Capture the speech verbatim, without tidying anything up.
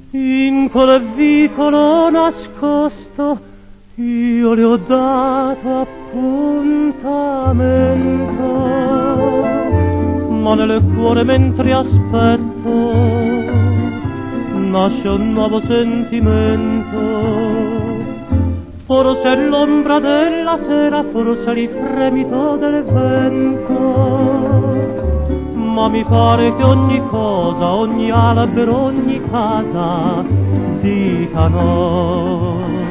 In quel vicolo nascosto io le ho dato appuntamento, ma nel cuore mentre aspetto nasce un nuovo sentimento. Forse l'ombra della sera, forse il fremito del vento, ma mi pare che ogni cosa, ogni albero, ogni casa dicano